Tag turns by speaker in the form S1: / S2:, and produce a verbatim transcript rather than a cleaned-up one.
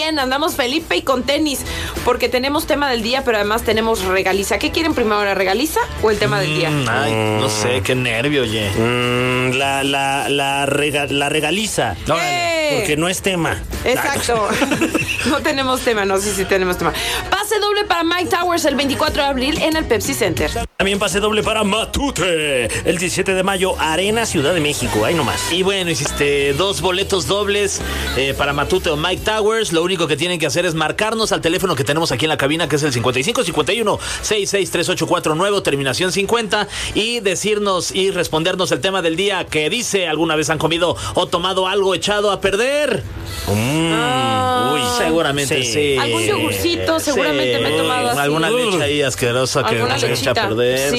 S1: Andamos Felipe y con tenis, porque tenemos tema del día, pero además tenemos regaliza. ¿Qué quieren primero, la regaliza o el tema del día?
S2: Mm, ay, no sé, qué nervio, oye.
S3: Mm, la, la, la, rega, la regaliza.
S1: ¡Eh!
S3: Porque no es tema.
S1: Exacto. No tenemos tema, no sé si tenemos tema. Pase doble para Mike Towers el veinticuatro de abril en el Pepsi Center.
S3: También pase doble para Matute el diecisiete de mayo, Arena, Ciudad de México. Ahí nomás.
S2: Y bueno, hiciste dos boletos dobles eh, para Matute o Mike Towers. Lo único que tienen que hacer es marcarnos al teléfono que tenemos aquí en la cabina, que es el cincuenta y cinco cincuenta y uno sesenta y seis treinta y ocho cuarenta y nueve, terminación cincuenta, y decirnos y respondernos el tema del día, que dice: ¿alguna vez han comido o tomado algo echado a perder?
S3: Mm,
S1: Ah.
S2: Uy, seguramente sí.
S3: Sí.
S1: Algún yogurcito, seguramente
S2: Sí.
S1: me he tomado así.
S2: Alguna leche ahí asquerosa que
S1: Alguna
S2: se echa a
S1: lechita.
S2: perder.
S1: Sí.